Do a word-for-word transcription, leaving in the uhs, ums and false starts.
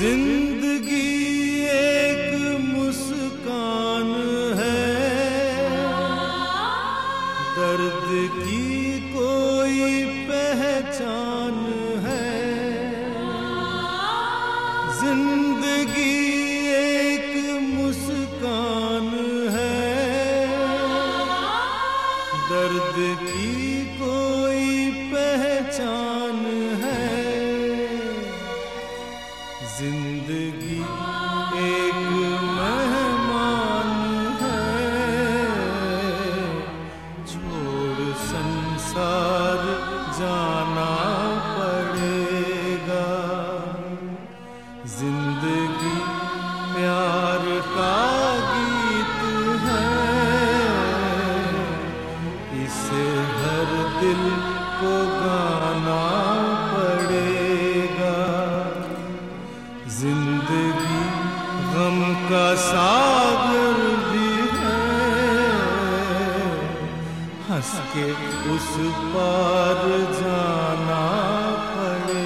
जिंदगी एक मुस्कान है, दर्द की कोई पहचान है। जिंदगी एक मुस्कान है, दर्द की कोई पहचान है। जिंदगी एक मेहमान है, छोड़ संसार जाना पड़ेगा। जिंदगी प्यार का गीत है, इसे हर दिल को गाना पड़ेगा। जिंदगी गम का सागर भी है, हंस के उस पार जाना पड़ेगा।